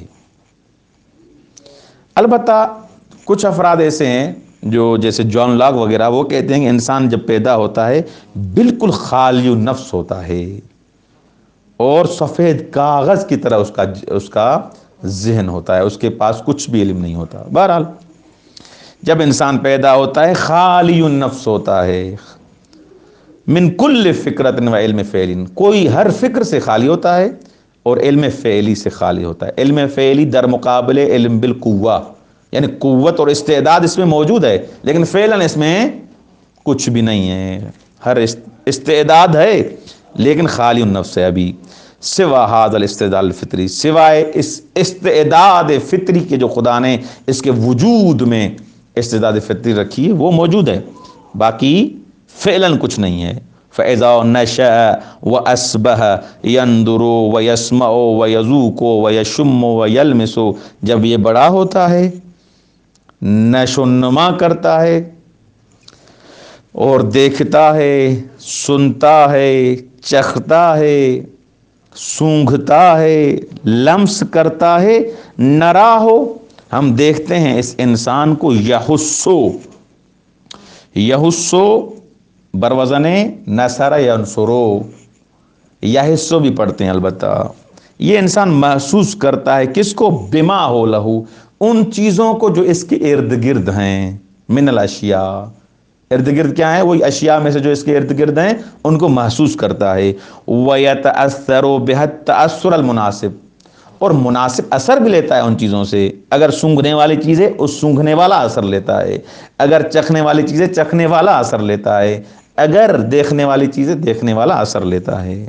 البتہ کچھ افراد ایسے ہیں جو جیسے جان لاک وغیرہ، وہ کہتے ہیں کہ انسان جب پیدا ہوتا ہے بالکل خالی نفس ہوتا ہے اور سفید کاغذ کی طرح اس کا اس کا ذہن ہوتا ہے، اس کے پاس کچھ بھی علم نہیں ہوتا۔ بہرحال جب انسان پیدا ہوتا ہے خالی النفس ہوتا ہے، من کل فکرت و علم فعل، کوئی ہر فکر سے خالی ہوتا ہے اور علم فعلی سے خالی ہوتا ہے۔ علم فعلی در مقابل علم بالقوہ، یعنی قوت اور استعداد اس میں موجود ہے، لیکن فعلاً اس میں کچھ بھی نہیں ہے۔ ہر استعداد ہے لیکن خالی النفس ہے ابھی۔ سوا ھذا الاستعداد الفطری، سوائے اس استعداد فطری کے جو خدا نے اس کے وجود میں استعداد فطری رکھی ہے وہ موجود ہے، باقی فعلاً کچھ نہیں ہے۔ فَإِذَا نَشَأَ وَأَصْبَحَ يَنْظُرُ وَيَسْمَعُ وَيَذُوقُ وَيَشُمُّ وَيَلْمِسُ، جب یہ بڑا ہوتا ہے، نشو و نما کرتا ہے اور دیکھتا ہے، سنتا ہے، چکھتا ہے، سونگھتا ہے، لمس کرتا ہے، نرا ہو، ہم دیکھتے ہیں اس انسان کو، یحسو، یحسو بروزن نصر ینصرو، یحسو بھی پڑھتے ہیں البتہ۔ یہ انسان محسوس کرتا ہے کس کو؟ بما ہو لہو، ان چیزوں کو جو اس کے ارد گرد ہیں، من الاشیاء، ارد گرد کیا ہیں؟ وہی اشیاء میں سے جو اس کے ارد گرد ہیں ان کو محسوس کرتا ہے۔ وَيَتَأَثَّرُ بِهَا التَّأَثُّرَ الْمُنَاسِبِ، اور مناسب اثر بھی لیتا ہے ان چیزوں سے۔ اگر سونگھنے والی چیزیں اس سونگھنے والا اثر لیتا ہے، اگر چکھنے والی چیزیں چکھنے والا اثر لیتا ہے، اگر دیکھنے والی چیزیں دیکھنے والا اثر لیتا ہے۔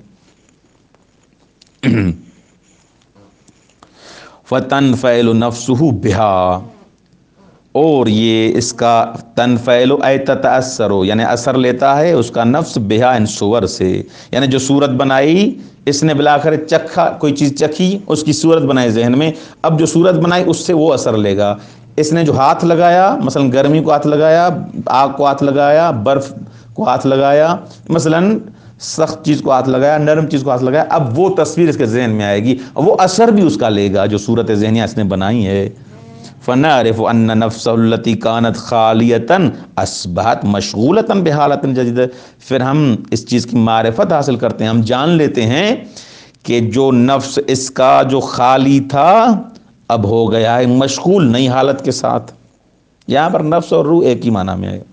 فَتَنْفَعِلُ نَفْسُهُ بِهَا، اور یہ اس کا تنفعل اے تتاثر، یعنی اثر لیتا ہے اس کا نفس بہا، ان صور سے، یعنی جو صورت بنائی اس نے بلاخر چکھا، کوئی چیز چکھی، اس کی صورت بنائی ذہن میں، اب جو صورت بنائی اس سے وہ اثر لے گا۔ اس نے جو ہاتھ لگایا، مثلا گرمی کو ہاتھ لگایا، آگ کو ہاتھ لگایا، برف کو ہاتھ لگایا، مثلا سخت چیز کو ہاتھ لگایا، نرم چیز کو ہاتھ لگایا، اب وہ تصویر اس کے ذہن میں آئے گی، وہ اثر بھی اس کا لے گا جو صورت ذہنیہ اس نے بنائی ہے۔ فنعرف ان نفسه التي كانت خالیۃ اصبحت مشغولۃ بحالۃ جدیدہ، پھر ہم اس چیز کی معرفت حاصل کرتے ہیں، ہم جان لیتے ہیں کہ جو نفس اس کا جو خالی تھا اب ہو گیا ہے مشغول نئی حالت کے ساتھ۔ یہاں پر نفس اور روح ایک ہی معنی میں ہے۔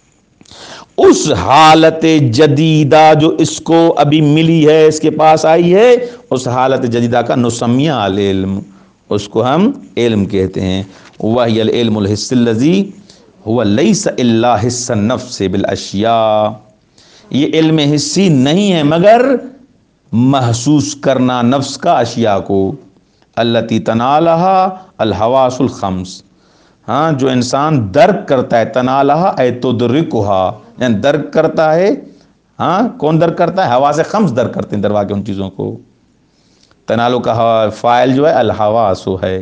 اس حالت جدیدہ جو اس کو ابھی ملی ہے، اس کے پاس آئی ہے، اس حالت جدیدہ کا نسمیہ العلم، اس کو ہم علم کہتے ہیں۔ وہی العلم الحس الذی هو لیس الا حس النفس بالاشیاء، یہ علم حسی نہیں ہے مگر محسوس کرنا نفس کا اشیاء کو، التی تنالہا الحواس الخمس، ہاں جو انسان درک کرتا ہے، تنالہا اے تدرکہا، یعنی درک کرتا ہے، ہاں کون درک کرتا ہے؟ حواس خمس درک کرتے ہیں دروا کے ان چیزوں کو۔ تنالو کا فاعل جو ہے الحواس ہے،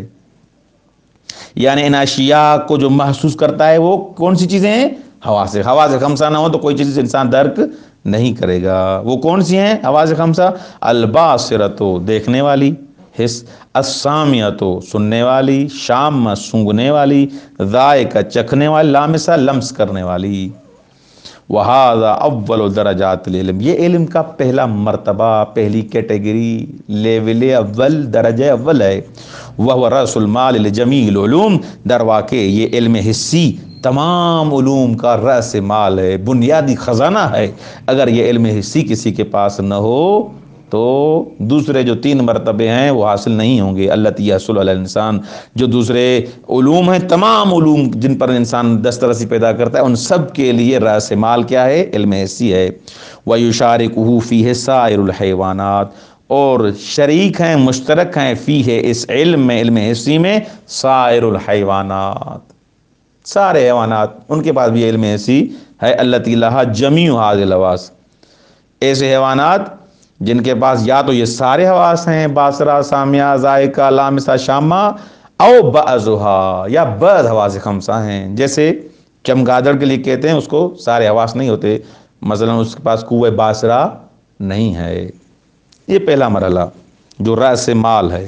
یعنی ان اشیاء کو جو محسوس کرتا ہے وہ کون سی چیزیں ہیں؟ حواس حواس خمسہ نہ ہو تو کوئی چیز انسان درک نہیں کرے گا۔ وہ کون سی ہیں حواس خمسہ؟ الباصرۃ دیکھنے والی، حس، السامعۃ سننے والی، شامہ سونگھنے والی، ذائقہ چکھنے والی، لامسہ لمس کرنے والی۔ وہذا اول درجات العلم، یہ علم کا پہلا مرتبہ، پہلی کیٹیگری، لیول اول، درجہ اول ہے۔ وہ رأس المال لجمیع العلوم، در واقع یہ علم حسی تمام علوم کا رأس مال ہے، بنیادی خزانہ ہے۔ اگر یہ علم حسی کسی کے پاس نہ ہو تو دوسرے جو تین مرتبے ہیں وہ حاصل نہیں ہوں گے۔ التی یحصل علی الانسان، جو دوسرے علوم ہیں، تمام علوم جن پر انسان دسترسی پیدا کرتا ہے، ان سب کے لیے رأس مال کیا ہے؟ علم حسی ہے۔ وَيُشَارِكُهُ فِيهِ سَائِرُ الْحَيْوَانَاتِ، اور شریک ہیں، مشترک ہیں، فیہ اس علم میں، علم حسی میں، سائر الحیوانات، سارے حیوانات ان کے پاس بھی علم حسی ہے۔ التی لہا جمیع هذه الحواس، ایسے حیوانات جن کے پاس یا تو یہ سارے حواس ہیں، باصرہ، سامعہ، ذائقہ، لامسہ، شامہ، او بعضها، یا بعض حواس خمسہ ہیں۔ جیسے چمگادڑ کے لیے کہتے ہیں اس کو سارے حواس نہیں ہوتے، مثلا اس کے پاس قوہ باصرہ نہیں ہے۔ یہ پہلا مرحلہ جو رأس مال ہے۔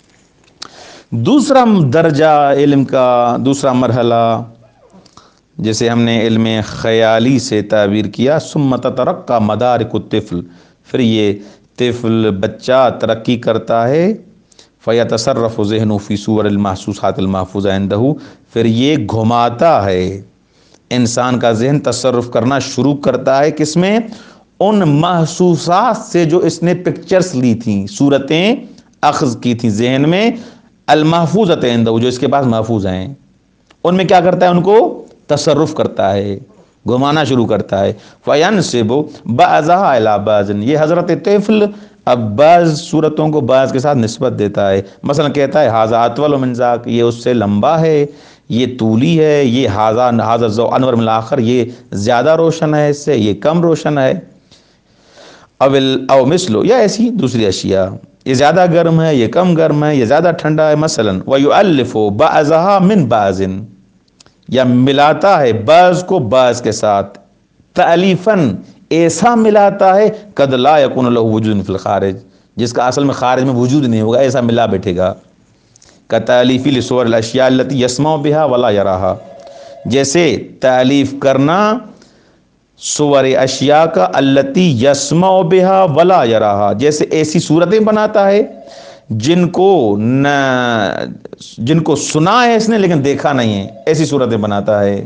دوسرا درجہ علم کا، دوسرا مرحلہ جیسے ہم نے علم خیالی سے تعبیر کیا، ثم تترقى مدارک الطفل، پھر یہ طفل بچہ ترقی کرتا ہے، فیتصرف ذہنہ فی صور المحسوسات المحفوظہ عندہ، پھر یہ گھماتا ہے، انسان کا ذہن تصرف کرنا شروع کرتا ہے کس میں؟ ان محسوسات سے جو اس نے پکچرز لی تھیں، صورتیں اخذ کی تھیں ذہن میں، المحفوظۃ عندہ جو اس کے پاس محفوظ ہیں، ان میں کیا کرتا ہے؟ ان کو تصرف کرتا ہے، گھمانا شروع کرتا ہے۔ فَيَنْسِبُ بَعْضَهَا إِلَىٰ بَعْضٍ، یہ حضرت طفل اب بعض صورتوں کو بعض کے ساتھ نسبت دیتا ہے، مثلا کہتا ہے هَذَا أَطْوَلُ مِنْ ذَاكَ، یہ اس سے لمبا ہے، یہ طولی ہے، یہ هَذَا هَذَا الضَّوْءُ أَنْوَرُ مِنْ الْآخَرِ، یہ زیادہ روشن ہے اس سے، یہ کم روشن ہے۔ اول او مثلو، یا ایسی دوسری اشیاء، یہ زیادہ گرم ہے، یہ کم گرم ہے، یہ زیادہ ٹھنڈا ہے مثلا۔ وَيُؤَلِّفُ بَعْضَهَا مِنْ بَعْضٍ، یا ملاتا ہے بعض کو بعض کے ساتھ، تألیفاً ایسا ملاتا ہے، قد لا یکون له وجود فی الخارج، جس کا اصل میں خارج میں وجود نہیں ہوگا، ایسا ملا بیٹھے گا۔ کتألیفی لصور الاشیاء التي يسمع بها ولا يراها، جیسے تألیف کرنا صور اشیاء کا، التی یسمع بها ولا یراها، جیسے ایسی صورتیں بناتا ہے جن کو نہ جن کو سنا ہے اس نے لیکن دیکھا نہیں ہے، ایسی صورتیں بناتا ہے،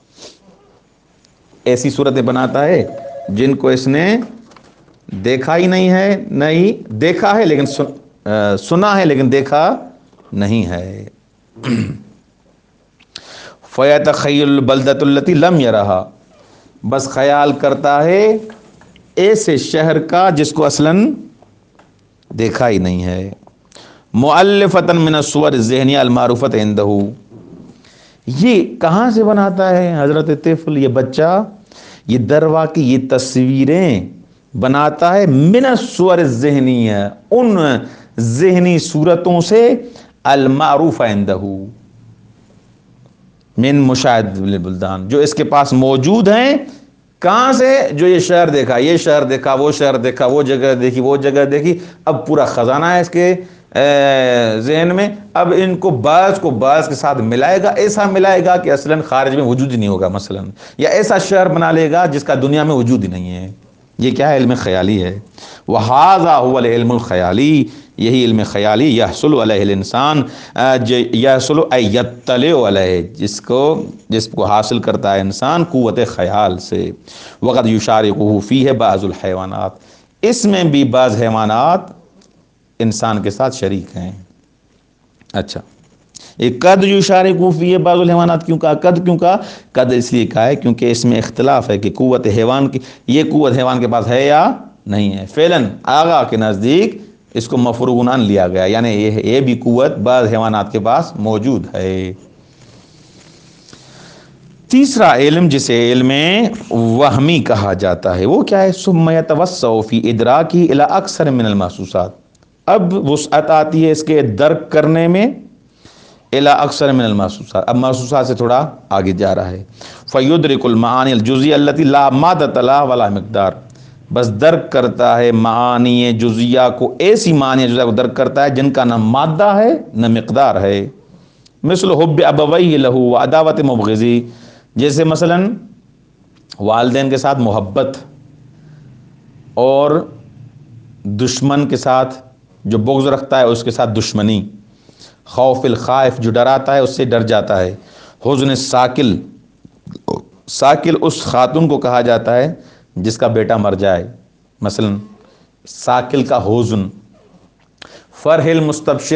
ایسی صورتیں بناتا ہے جن کو اس نے دیکھا ہی نہیں ہے، نہیں دیکھا ہے لیکن سن, سنا ہے لیکن دیکھا نہیں ہے۔ فَيَتَخَيَّلُ الْبَلْدَةَ الَّتِي لَمْ يَرَهَا، بس خیال کرتا ہے ایسے شہر کا جس کو اصلاً دیکھا ہی نہیں ہے۔ مؤلفۃ من الصور الذہنیہ المعروفۃ عندہ، یہ کہاں سے بناتا ہے حضرت طفل، یہ بچہ، یہ دروا کی یہ تصویریں بناتا ہے، من الصور الذہنیہ، ان ذہنی صورتوں سے، المعروف عندہ، من مشاہد البلدان، جو اس کے پاس موجود ہیں۔ کہاں سے؟ جو یہ شہر دیکھا، یہ شہر دیکھا، وہ شہر دیکھا، وہ جگہ دیکھی، وہ جگہ دیکھی، اب پورا خزانہ ہے اس کے ذہن میں، اب ان کو بعض کو بعض کے ساتھ ملائے گا، ایسا ملائے گا کہ اصلاً خارج میں وجود ہی نہیں ہوگا مثلاً، یا ایسا شہر بنا لے گا جس کا دنیا میں وجود ہی نہیں ہے. یہ کیا ہے؟ علم خیالی ہے. وَهَذَا هُوَ الْعِلْمُ الْخَيَالِي، یہی علم خیالی یحصل علیہ الانسان، یحصل ای یطلع علیہ، جس کو جس کو حاصل کرتا ہے انسان قوت خیال سے. وقد یشارکہ فیہ بعض الحیوانات، اس میں بھی بعض حیوانات انسان کے ساتھ شریک ہیں. اچھا، یہ قد یشارکہ فیہ بعض الحیوانات کیوں کہا؟ قد کیوں کہا؟ قد اس لیے کہا ہے کیونکہ اس میں اختلاف ہے کہ قوت حیوان کی، یہ قوت حیوان کے پاس ہے یا نہیں ہے. فعلاً آغا کے نزدیک اس کو مفروغ عن لیا گیا، یعنی یہ یہ بھی قوت بعض حیوانات کے پاس موجود ہے. تیسرا علم جسے علم وہمی کہا جاتا ہے وہ کیا ہے؟ ثم یتوسع فی ادراکہ الی اکثر من المحسوسات، اب وسعت آتی ہے اس کے درک کرنے میں الی اکثر من المحسوسات، اب محسوسات سے تھوڑا آگے جا رہا ہے. فیدرک المعانی الجزئی التی لا مادۃ لها ولا مقدار، بس درک کرتا ہے معانی جزیہ کو، ایسی معانی جزیہ کو درک کرتا ہے جن کا نہ مادہ ہے نہ مقدار ہے. مثل حب ابویہ لہ و عداوت مبغضی، جیسے مثلا والدین کے ساتھ محبت اور دشمن کے ساتھ جو بغض رکھتا ہے اس کے ساتھ دشمنی. خوف الخائف، جو ڈراتا ہے اس سے ڈر جاتا ہے. حزن ساکل، ساکل اس خاتون کو کہا جاتا ہے جس کا بیٹا مر جائے، مثلا ساکل کا حزن. فرح المستبشر،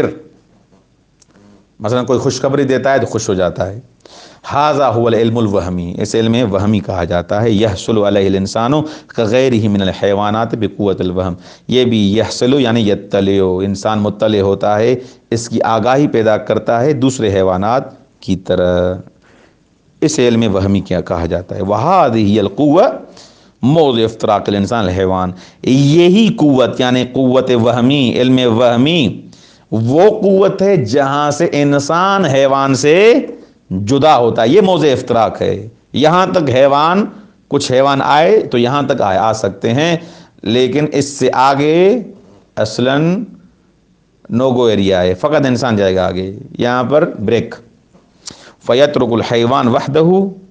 مثلا کوئی خوشخبری دیتا ہے تو خوش ہو جاتا ہے. ھذا هو العلم الوہمی، اس علم وہمی کہا جاتا ہے. یحصل علیہ الانسان کغیرہ من الحیوانات بقوت الوہم، یہ بھی یحصل یعنی یطلع، انسان مطلع ہوتا ہے، اس کی آگاہی پیدا کرتا ہے دوسرے حیوانات کی طرح. اس علم وہمی کیا کہا جاتا ہے؟ وہذہ القوہ موضع افتراق الانسان الحیوان، یہی قوت یعنی قوت وہمی، علم وہمی وہ قوت ہے جہاں سے انسان حیوان سے جدا ہوتا ہے. یہ موضع افتراق ہے. یہاں تک حیوان، کچھ حیوان آئے تو یہاں تک آئے آ سکتے ہیں، لیکن اس سے آگے اصلاً نو گو ایریا ہے، فقط انسان جائے گا آگے، یہاں پر بریک. فیترک الحیوان وحدہ،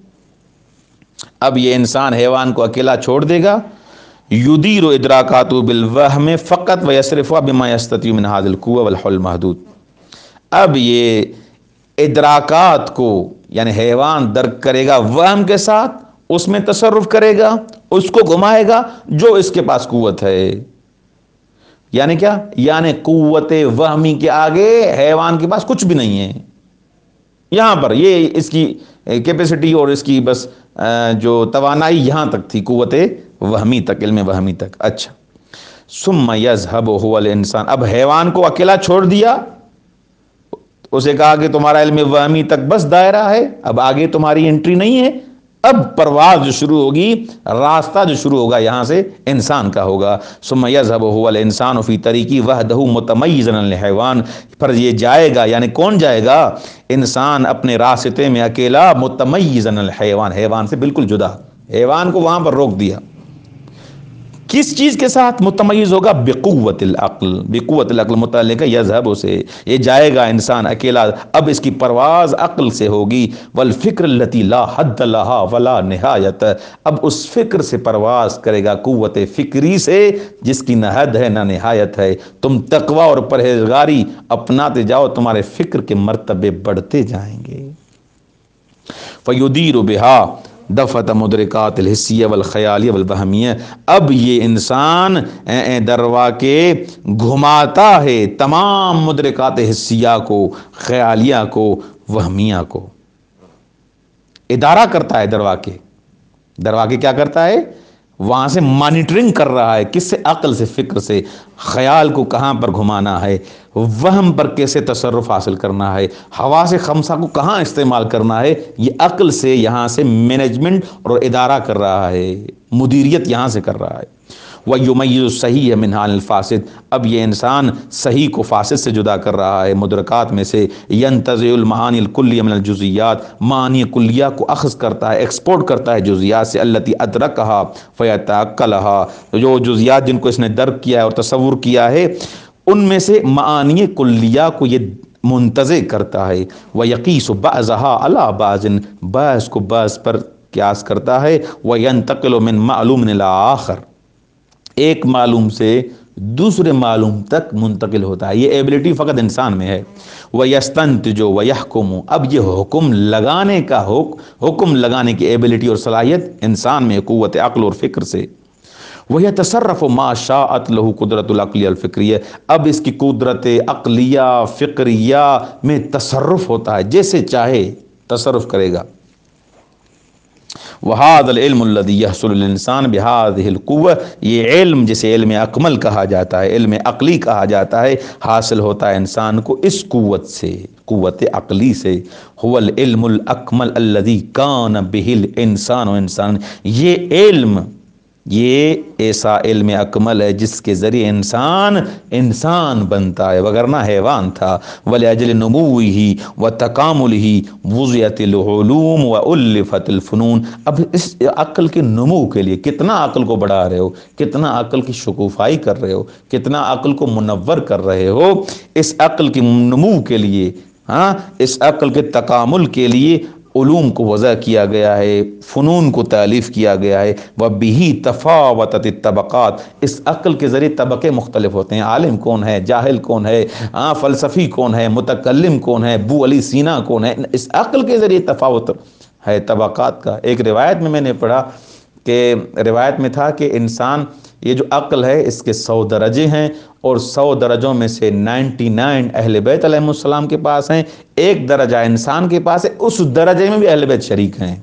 اب یہ انسان حیوان کو اکیلا چھوڑ دے گا. یدیر ادراکات بالوہم فقط ویصرفها بما یستطیع من هذه القوة والحل المحدود، اب یہ ادراکات کو یعنی حیوان درک کرے گا وہم کے ساتھ، اس میں تصرف کرے گا، اس کو گھمائے گا جو اس کے پاس قوت ہے. یعنی کیا؟ یعنی قوت وہمی کے آگے حیوان کے پاس کچھ بھی نہیں ہے. یہاں پر یہ اس کی کیپیسٹی اور اس کی بس جو توانائی یہاں تک تھی، قوت وہمی تک، علم وہمی تک. اچھا، ثم یذهب هو الانسان، اب حیوان کو اکیلا چھوڑ دیا، اسے کہا کہ تمہارا علم وہمی تک بس دائرہ ہے، اب آگے تمہاری انٹری نہیں ہے. اب پرواز جو شروع ہوگی، راستہ جو شروع ہوگا یہاں سے انسان کا ہوگا. ثم یذهب هو الانسان فی طریقی وحدہ متمیزا عن الحیوان، پر یہ جائے گا، یعنی کون جائے گا؟ انسان اپنے راستے میں اکیلا، متمیزا عن الحیوان، حیوان سے بالکل جدا. حیوان کو وہاں پر روک دیا. کس چیز کے ساتھ متمیز ہوگا؟ بقوت العقل، بقوت العقل متعلق ہے یذهب سے، یہ جائے گا انسان اکیلا، اب اس کی پرواز عقل سے ہوگی. والفکر التي لا حد لها ولا نہایت، اب اس فکر سے پرواز کرے گا، قوت فکری سے جس کی نہ حد ہے نہ نہایت ہے. تم تقوی اور پرہیزگاری اپناتے جاؤ، تمہارے فکر کے مرتبے بڑھتے جائیں گے. فیدیر بها دفعت مدرکات الحسیہ والخیالیہ والوہمیہ، اب یہ انسان دروا کے گھماتا ہے تمام مدرکات حسیہ کو، خیالیہ کو، وہمیہ کو. ادارہ کرتا ہے دروا کے، دروا کے کیا کرتا ہے؟ وہاں سے مانیٹرنگ کر رہا ہے. کس سے؟ عقل سے، فکر سے. خیال کو کہاں پر گھمانا ہے، وہم پر کیسے تصرف حاصل کرنا ہے، حواس خمسہ کو کہاں استعمال کرنا ہے، یہ عقل سے یہاں سے مینجمنٹ اور ادارہ کر رہا ہے، مدیریت یہاں سے کر رہا ہے. وَيُمَيِّزُ الصَّحِيحَ مِنْ عَنِ الْفَاسِدِ، اب یہ انسان صحیح کو فاسد سے جدا کر رہا ہے مدرکات میں سے. يَنْتَزِعُ الْمَعَانِي الْكُلِّيَّةَ مِنَ الْجُزِئِّيَّاتِ، معنی کلیہ کو اخذ کرتا ہے، ایکسپورٹ کرتا ہے جزیات سے. الَّتِي أَدْرَكَهَا فَيَتَعَقَّلَهَا، جو جزیات جن کو اس نے درک کیا ہے اور تصور کیا ہے، ان میں سے معانی کلیہ کو یہ منتزع کرتا ہے، وَيَقِيسُ بَعْضَهَا عَلَى بَعْضٍ، بعض کو بعض پر قیاس کرتا ہے، وَيَنْتَقِلُ مِنْ مَعْلُومٍ إِلَى آخر، ایک معلوم سے دوسرے معلوم تک منتقل ہوتا ہے، یہ ایبلٹی فقط انسان میں ہے۔ وَيَسْتَنْتِجُ وَيَحْكُمُ، اب یہ حکم لگانے کا حکم لگانے کی ایبلٹی اور صلاحیت انسان میں قوت عقل اور فکر سے۔ وَيَتَصَرَّفُ مَا شَاءَتْ لَهُ قُدْرَةُ الْعَقْلِيَّةِ الْفِكْرِيَّةِ، اب اس کی قدرت عقلیہ فکریہ میں تصرف ہوتا ہے، جیسے چاہے تصرف کرے گا۔ وَهَذَا الْعِلْمُ الَّذِي يَحْصُلُ لِلْإِنسَانِ بِهَذِهِ الْقُوَّةِ، یہ علم جسے علم اکمل کہا جاتا ہے، علم عقلی کہا جاتا ہے، حاصل ہوتا ہے انسان کو اس قوت سے، قوت عقلی سے۔ هُوَ الْعِلْمُ الْأَكْمَلُ الَّذِي كَانَ بِهِ الْإِنسَانُ انسان، یہ علم، یہ ایسا علم اکمل ہے جس کے ذریعے انسان انسان بنتا ہے، وگرنہ حیوان تھا۔ وَلِأَجْلِ نُمُوِّهِ وَتَكَامُلِهِ وُضِعَتِ الْعُلُومُ وَأُلِّفَتِ الْفُنُونُ، اب اس عقل کے نمو کے لیے کتنا عقل کو بڑھا رہے ہو، کتنا عقل کی شکوفائی کر رہے ہو، کتنا عقل کو منور کر رہے ہو، اس عقل کی نمو کے لیے، ہاں اس عقل کے تکامل کے لیے علوم کو وضع کیا گیا ہے، فنون کو تالیف کیا گیا ہے۔ وَبِهِ تَفَاوَتَتِ الطَّبَقَاتِ، اس عقل کے ذریعے طبقے مختلف ہوتے ہیں، عالم کون ہے، جاہل کون ہے، ہاں فلسفی کون ہے، متکلم کون ہے، ابو علی سینا کون ہے، اس عقل کے ذریعے تفاوت ہے طبقات کا۔ ایک روایت میں میں نے پڑھا کہ روایت میں تھا کہ انسان، یہ جو عقل ہے اس کے سو درجے ہیں، اور سو درجوں میں سے نائنٹی نائن اہل بیت علیہ السلام کے پاس ہیں، ایک درجہ انسان کے پاس ہے، اس درجے میں بھی اہل بیت شریک ہیں۔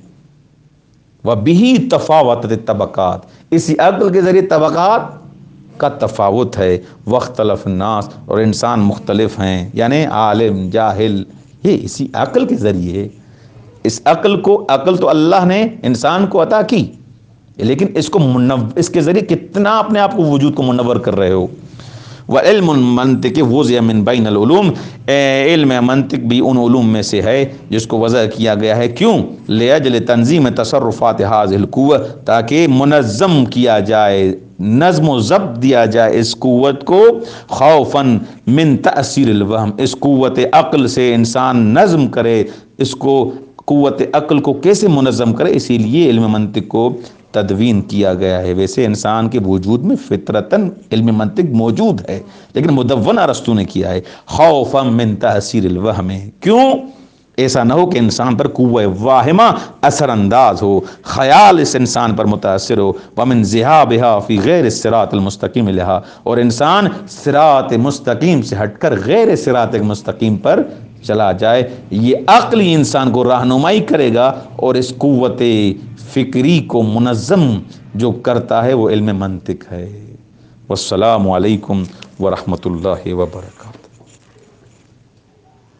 وَبِهِ تَفَاوَتَتِ الطَّبَقَاتِ، اسی عقل کے ذریعے طبقات کا تفاوت ہے۔ وَاخْتَلَفَ النَّاسُ، اور انسان مختلف ہیں، یعنی عالم جاہل، یہ اسی عقل کے ذریعے۔ اس عقل کو، عقل تو اللہ نے انسان کو عطا کی، لیکن اس کو منور، اس کے ذریعے کتنا اپنے آپ کو وجود کو منور کر رہے ہو۔ وعلم المنطق وضع من بین العلوم، علم منطق بھی ان علوم میں سے ہے جس کو وضع کیا گیا ہے، کیوں؟ لأجل تنظیم تصرفات هذه القوة، تاکہ منظم کیا جائے، نظم و ضبط دیا جائے اس قوت کو، خوفاً من تأثیر الوہم، اس قوت عقل سے انسان نظم کرے، اس کو قوت عقل کو کیسے منظم کرے، اسی لیے علم منطق کو تدوین کیا گیا ہے۔ ویسے انسان کے وجود میں فطرتاً علم منطق موجود ہے، لیکن مدون ارسطو نے کیا ہے، خوفا من تاثیر الوہم، کیوں؟ ایسا نہ ہو کہ انسان پر قوہ واہمہ اثر انداز ہو، خیال اس انسان پر متاثر ہو، ومن ذہابها فی غیر الصراط المستقیم لہا، اور انسان صراط مستقیم سے ہٹ کر غیر صراط مستقیم پر چلا جائے۔ یہ عقل ہی انسان کو رہنمائی کرے گا، اور اس قوت فکری کو منظم جو کرتا ہے وہ علم منطق ہے۔ والسلام علیکم ورحمۃ اللہ وبرکاتہ۔